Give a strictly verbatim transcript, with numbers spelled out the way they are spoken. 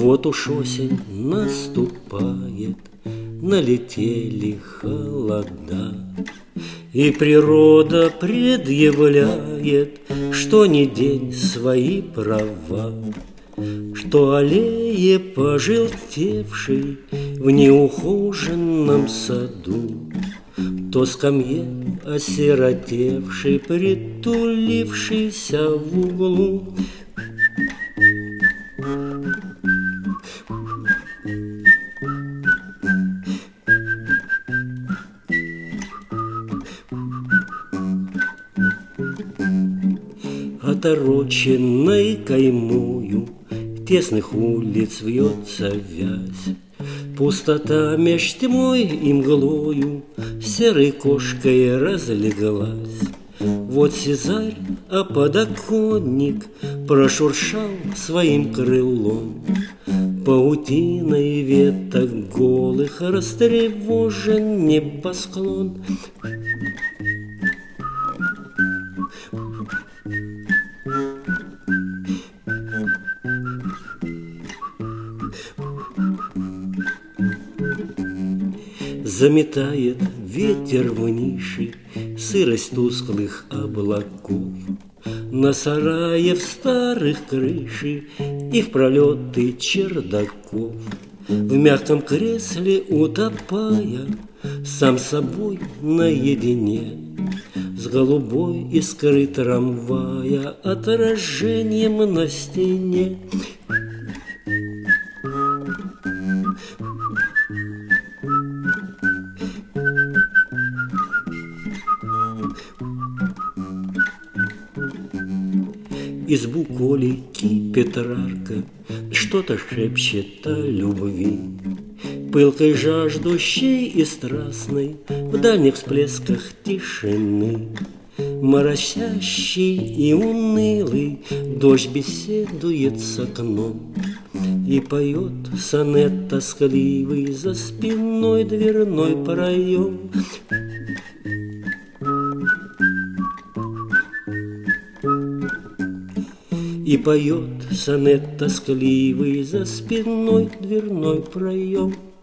Вот уж осень наступает, налетели холода, и природа предъявляет, что не день свои права, что аллеи пожелтевшей в неухоженном саду, то скамье осиротевшей, притулившейся в углу. Отороченной каймою тесных улиц вьется вязь, пустота меж тьмой и мглою серой кошкой разлеглась. Вот сизарь, а подоконник прошуршал своим крылом, паутиной веток голых растревожен небосклон. Заметает ветер в ниши сырость тусклых облаков, на сараев старых крыши и в пролеты чердаков. В мягком кресле утопая, сам собой наедине, с голубой искрой трамвая отражением на стене. Из буколи кипит рарка, что-то шепчет о любви, пылкой жаждущей и страстной в дальних всплесках тишины. Моросящий и унылый дождь беседует с окном и поет сонет тоскливый за спиной дверной проем. И поет сонет тоскливый за спиной дверной проем.